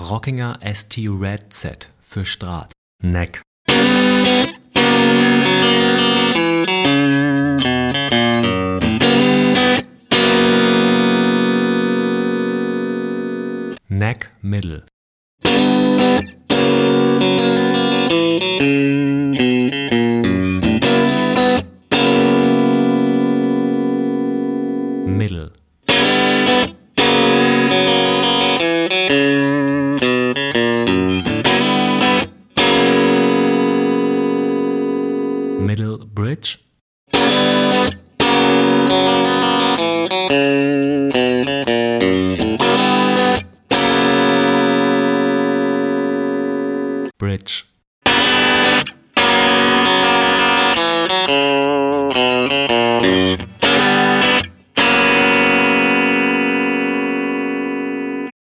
Rockinger ST Red Z für Strat. Neck. Neck Middle. Middle. Middle bridge. Bridge.